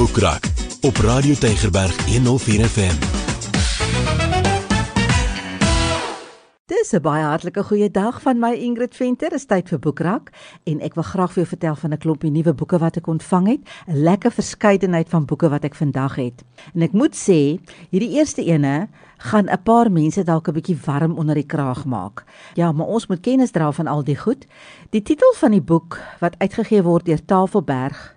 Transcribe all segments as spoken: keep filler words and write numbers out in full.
Boekrak op Radio Tygerberg honderd vier F M. Dis 'n baie hartlike goeie dag van my Ingrid Venter. Is tyd vir Boekrak en ek wil graag vir jou vertel van 'n klompie nuwe boeke wat ek ontvang het. 'n Lekker verskeidenheid van boeke wat ek vandag het. En ek moet sê, hierdie eerste ene gaan 'n paar mense dalk 'n bietjie warm onder die kraag maak. Ja, maar ons moet kennis dra van al die goed. Die titel van die boek wat uitgegee word deur Tafelberg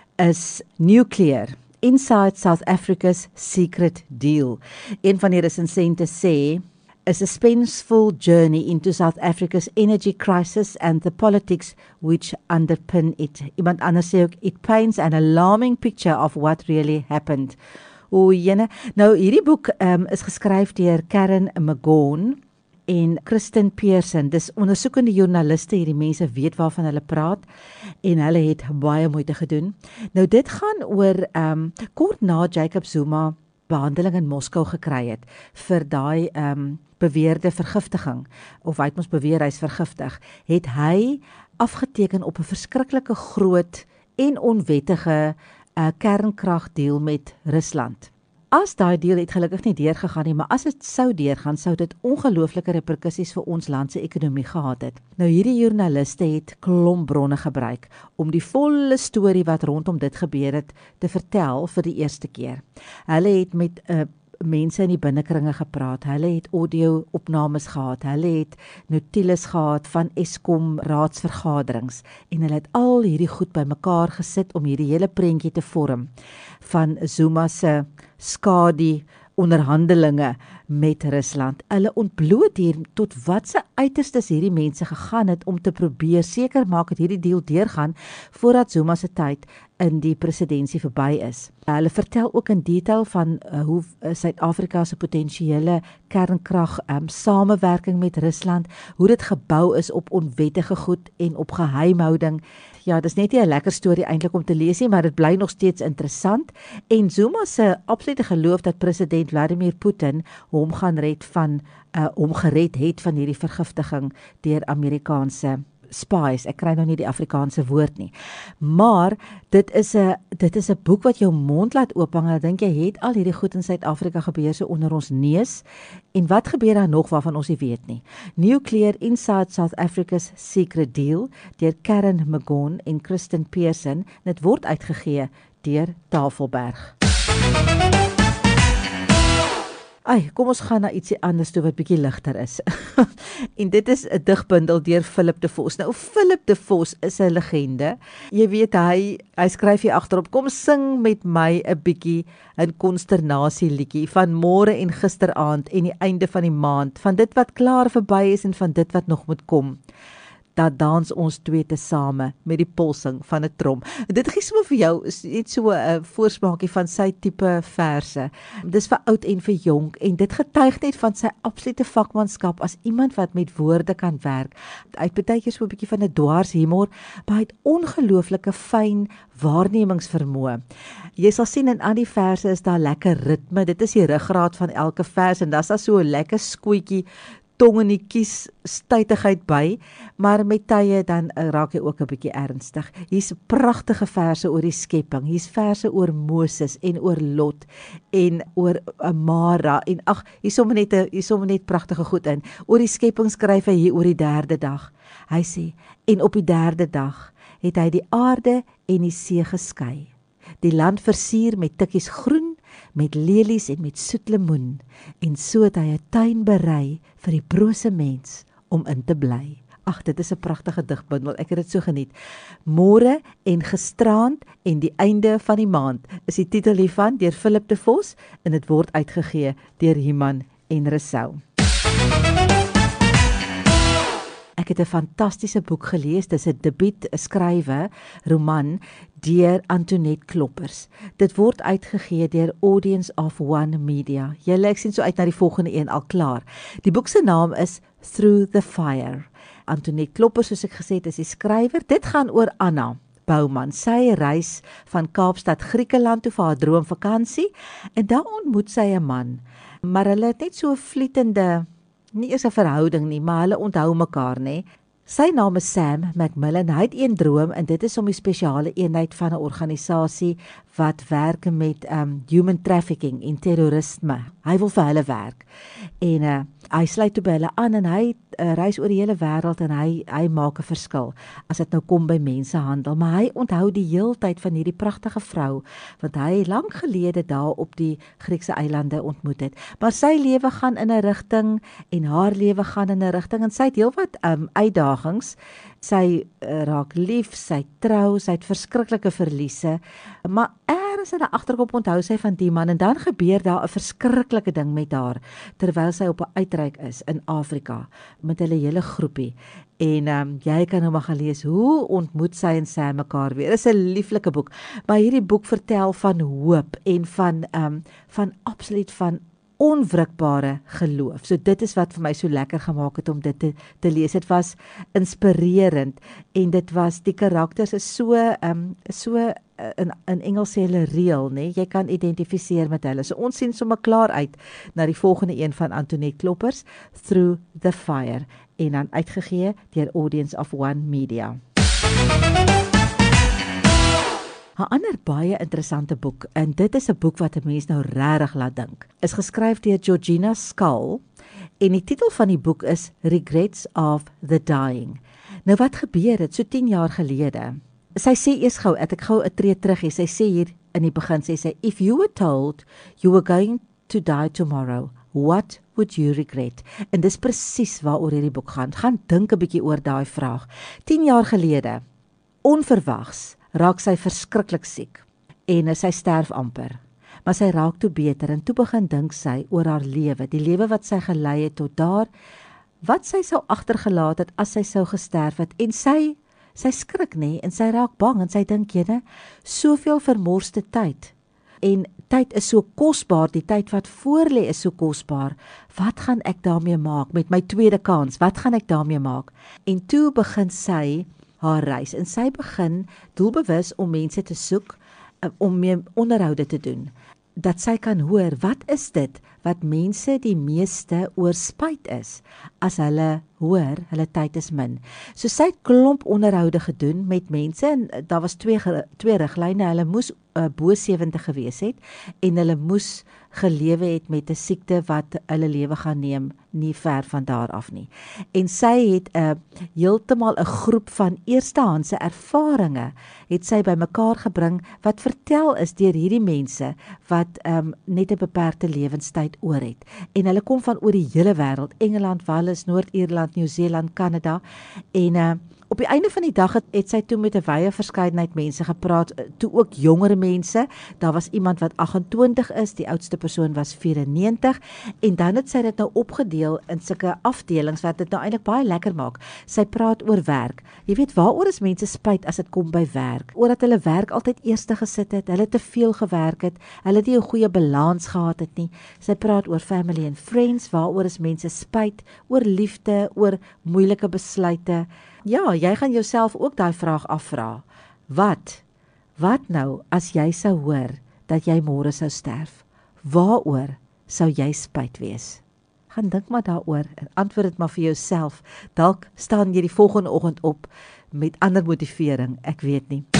is Nuclear: Inside South Africa's Secret Deal. Een van die resensente sê, a suspenseful journey into South Africa's energy crisis and the politics which underpin it. Iemand anders sê ook, it paints an alarming picture of what really happened. O jene, nou hierdie boek um, is geskryf deur Karen McGaughan en Kristen Pearson. Dis ondersoekende joernaliste, hierdie mense weet waarvan hulle praat en hulle het baie moeite gedoen. Nou dit gaan oor um, kort na Jacob Zuma behandeling in Moskou gekry het vir daai um, beweerde vergiftiging, of hy het ons beweer hy is vergiftig, het hy afgeteken op 'n verskriklike groot en onwettige uh, kernkragdeal met Rusland. As daai deal het gelukkig nie deurgegaan nie, maar as dit sou deurgaan, sou dit ongelooflike reperkusies vir ons land se ekonomie gehad het. Nou hierdie joernaliste het klomp bronne gebruik om die volle storie wat rondom dit gebeur het te vertel vir die eerste keer. Hulle het met 'n uh, mense in die binnekringe gepraat, hulle het audio-opnames gehad, hulle het notules gehad van Eskom raadsvergaderings en hulle het al hierdie goed bymekaar gesit om hierdie hele prentjie te vorm van Zuma se skadu onderhandelinge met Rusland. Hulle ontbloot hier tot watse uiterstes hierdie mense gegaan het om te probeer seker maak dat hierdie deal deurgaan voordat Zuma se tyd in die presidentskap verby is. Hulle vertel ook in detail van uh, hoe uh, Suid-Afrika se potensiële kernkrag um, samewerking met Rusland, hoe dit gebou is op onwettige goed en op geheimhouding. Ja, dis net nie 'n lekker storie eintlik om te lees nie, maar dit bly nog steeds interessant. En Zuma se absolute geloof dat president Vladimir Putin hom gaan red van uh, hom gered het van hierdie vergiftiging deur Amerikaanse spies. Ek kry nou nie die Afrikaanse woord nie. Maar dit is 'n dit is 'n boek wat jou mond laat oophang. Ek dink jy het al hierdie goed in Suid-Afrika gebeur so onder ons neus. En wat gebeur daar nog waarvan ons nie weet nie? Nuclear: Inside South Africa's Secret Deal deur Karen McGaughan en Kristen Pearson. Dit word uitgegee deur Tafelberg. Ai, kom ons gaan na ietsie anders toe wat bietjie ligter is. En dit is 'n digbundel deur Philip de Vos. Nou Philip de Vos is 'n legende. Jy weet hy hy skryf hier agterop, kom sing met my 'n bietjie 'n konsternasie liedjie van môre en gisteraand en die einde van die maand, van dit wat klaar verby is en van dit wat nog moet kom. Dat dans ons twee te same met die polsing van 'n trom. Dit gee sommer vir jou net so 'n uh, voorsmaakie van sy tipe verse. Dis vir oud en vir jonk en dit getuig net van sy absolute vakmanskap as iemand wat met woorde kan werk. Hy het baie keer so 'n bietjie van 'n dwars humor, maar hy het ongelooflike fyn waarnemingsvermoë. Jy sal sien in al die verse is daar lekker ritme. Dit is die ruggraat van elke vers en daar's daar so 'n lekker skootjie tong in die kies stuitigheid by, maar met tye dan raak hy ook 'n bietjie ernstig. Hier's pragtige verse oor die skepping, hier's verse oor Moses en oor Lot en oor Mara en ag, hier sommer net 'n hier sommer net pragtige goed in. Oor die skepping skryf hy hier oor die derde dag. Hy sê, en op die derde dag het hy die aarde en die see geskei. Die land versier met tikkies groen, met lelies en met soet lemoen, en so het hy 'n tuin berei vir die brose mens om in te bly. Ag, dit is 'n pragtige digbundel, ek het dit so geniet. Môre en gisteraand en die einde van die maand is die titel hiervan deur Philip de Vos en dit word uitgegee deur Human en Resou. Ek het 'n fantastiese boek gelees, dis 'n debuut skrywe roman deur Antoinette Kloppers. Dit word uitgegee deur Audience of One Media. Julle, ek sien so uit na die volgende een al klaar. Die boek se naam is Through the Fire. Antoinette Kloppers, soos ek gesê het, is die skrywer. Dit gaan oor Anna Bouman. Sy reis van Kaapstad Griekeland toe vir haar droomvakansie en daar ontmoet sy 'n man. Maar hulle het net so 'n vlietende, nie eens 'n verhouding nie, maar hulle onthou mekaar, nê. Sy naam is Sam McMillan. Hy het een droom en dit is om die spesiale eenheid van 'n organisasie wat werk met um, human trafficking en terrorisme. Hy wil vir hulle werk. En uh, hy sluit toe by hulle aan en hy uh, reis oor die hele wêreld en hy hy maak 'n verskil as dit nou kom by mensehandel. Maar hy onthou die heeltyd van hierdie pragtige vrou wat hy lank gelede daar op die Griekse eilande ontmoet het. Maar sy lewe gaan in 'n rigting en haar lewe gaan in 'n rigting en sy het heelwat um, uitdagings. Sy uh, raak lief, sy trou, sy het verskriklike verliese, maar ergens in 'n agterkop onthou sy van die man en dan gebeur daar 'n verskriklike ding met haar terwyl sy op 'n uitreik is in Afrika met hulle hele groepie. En um, jy kan nou maar gaan lees hoe ontmoet sy en sy mekaar weer. Dit is 'n lieflike boek, maar hierdie boek vertel van hoop en van um, van absoluut van onwrikbare geloof. So dit is wat vir my so lekker gemaak het om dit te, te lees. Dit was inspirerend en dit was, die karakters is so, um, so in, in Engels sê hulle real, nee? Jy kan identifiseer met hulle. So ons sien sommer klaar uit na die volgende een van Antoinette Kloppers, Through the Fire, en dan uitgegee deur Audience of One Media. 'n Ander baie interessante boek, en dit is 'n boek wat 'n mens nou regtig laat dink, is geskryf deur Georgina Skull, en die titel van die boek is Regrets of the Dying. Nou wat gebeur het so tien jaar gelede? Sy sê eers gou, ek ek gou 'n tree terug hê, sy sê hier in die begin, sê sy, if you were told you were going to die tomorrow, what would you regret? En dis presies waaroor hierdie boek gaan. Gaan dink 'n bietjie oor daai vraag. tien jaar gelede, onverwags, raak sy verskriklik siek en sy sterf amper. Maar sy raak toe beter en toe begin dink sy oor haar lewe, die lewe wat sy gelei het tot daar, wat sy sou agtergelaat het as sy sou gesterf het. En sy sy skrik nie en sy raak bang en sy dink, jene, soveel vermorste tyd. En tyd is so kosbaar, die tyd wat voor lê is so kosbaar. Wat gaan ek daarmee maak met my tweede kans? Wat gaan ek daarmee maak? En toe begin sy haar reis en sy begin doelbewus om mense te soek, om mee onderhoude te doen, dat sy kan hoor, wat is dit wat mense die meeste oor spyt is, as hulle hoor, hulle tyd is min. So sy het klomp onderhoude gedoen met mense, en daar was twee, twee riglyne, hulle moes uh, bo sewentig gewees het, en hulle moes gelewe het met 'n siekte wat hulle lewe gaan neem, nie ver van daar af nie. En sy het uh, heeltemal 'n groep van eerstehandse ervarings, het sy bymekaar gebring, wat vertel is deur hierdie mense, wat um, net 'n beperkte lewenstyd oor het. En hulle kom van oor die hele wêreld, Engeland, Wales, Noord-Ierland, Nieu-Seeland, Kanada, en uh, op die einde van die dag het, het sy toe met 'n wye verskeidenheid mense gepraat, toe ook jongere mense. Daar was iemand wat agt en twintig is, die oudste persoon was vyf en negentig, en dan het sy dit nou opgedeel in sulke afdelings wat dit nou eintlik baie lekker maak. Sy praat oor werk. Jy weet, waaroor is mense spyt as dit kom by werk? Oor dat hulle werk altyd eerste gesit het, hulle te veel gewerk het, hulle nie 'n goeie balans gehad het nie. Sy praat oor family and friends, waaroor is mense spyt, oor liefde, oor moeilike besluite. Ja, jy gaan jouself ook daai vraag afvra. Wat? Wat nou as jy sou hoor dat jy môre sou sterf? Waaroor sou jy spyt wees? Gaan dink maar daaroor en antwoord dit maar vir jouself. Dalk staan jy die volgende oggend op met ander motivering, ek weet nie.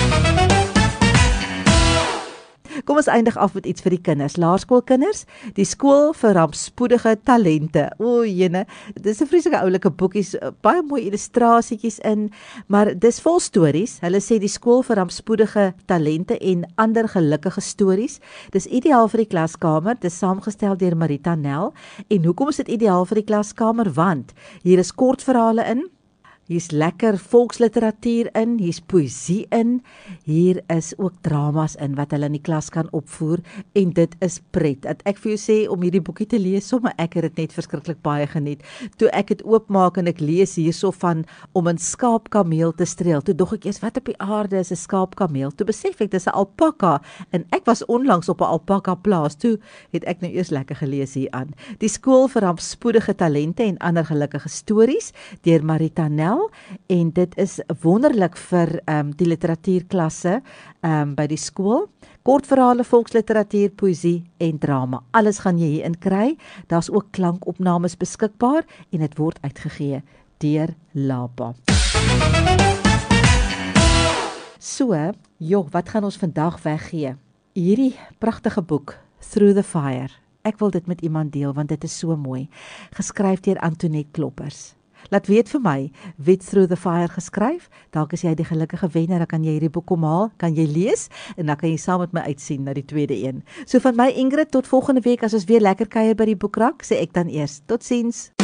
Kom ons eindig af met iets vir die kinders, laerskoolkinders, die skool vir rampspoedige talente. O, jene, dis 'n vreeslike oulike boekies, baie mooi illustrasietjies in, maar dis vol stories. Hulle sê die skool vir rampspoedige talente en ander gelukkige stories. Dis ideaal vir die klaskamer, dis saamgestel deur Marita Nel. En hoekom is dit ideaal vir die klaskamer? Want hier is kortverhale in, hier's lekker volksliteratuur in, hier's poësie in, hier is ook dramas in wat hulle in die klas kan opvoer, en dit is pret. Dat ek vir jou sê, om hierdie boekie te lees, sommer ek het dit net verskriklik baie geniet. Toe ek het oopmaak en ek lees hierso van om 'n skaapkameel te streel, toe dog ek eers, wat op die aarde is 'n skaapkameel? Toe besef ek, dis 'n alpaka, en ek was onlangs op 'n alpaka plaas, toe het ek nou eers lekker gelees hier aan. Die skool vir rampspoedige talente en ander gelukkige stories, deur Marita Nel, en dit is wonderlik vir um, die literatuurklasse um, by die skool. Kortverhale, volksliteratuur, poësie en drama. Alles gaan jy hier in kry. Daar's ook klankopnames beskikbaar en dit word uitgegee deur Lapa. So, joh, wat gaan ons vandag weggee? Hierdie pragtige boek, Through the Fire. Ek wil dit met iemand deel, want dit is so mooi. Geskryf deur Antoinette Kloppers. Laat weet vir my, wie het Through the Fire geskryf? Dalk is jy die gelukkige wenner, dan kan jy hierdie boek kom haal, kan jy lees, en dan kan jy saam met my uitsien na die tweede een. So van my Ingrid, tot volgende week, as ons weer lekker kuier by die boekrak, sê ek dan eers, totsiens.